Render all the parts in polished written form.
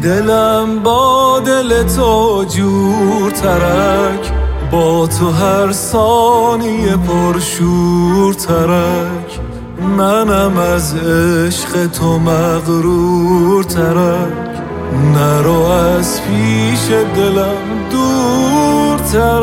دلم با دل تو جور ترک، با تو هر ثانیه پرشور ترک. منم از عشق تو مغرور ترک، نرو از پیش دلم دور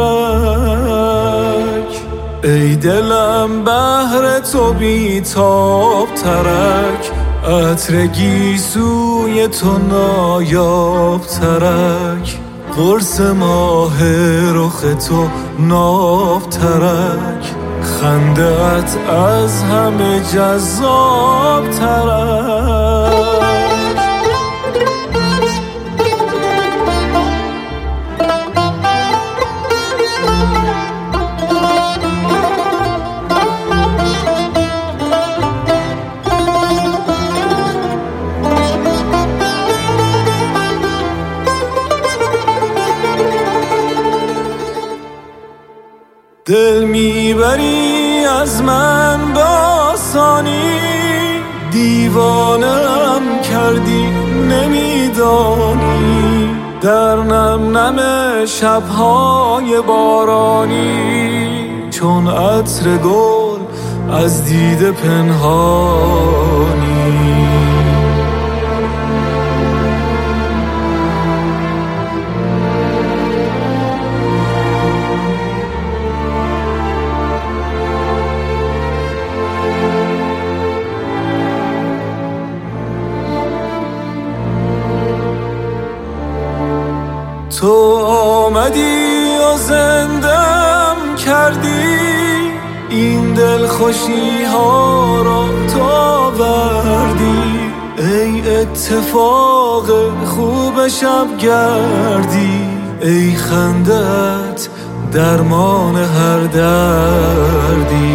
ترک. ای دلم بهر تو بیتاب ترک، عطر گیسوی تو نایاب ترک. قرص ماه رخ تو ناب ترک، خنده‌ات از همه جذاب ترک. دل میبری از من با آسانی، دیوانم کردی نمیدانی. در نم نم شبهای بارانی، چون عطر گل از دیده پنهانی. تو آمدی و زندم کردی، این دلخوشی ها را تو آوردی. ای اتفاق خوب شبگردی، ای خندت درمان هر دردی.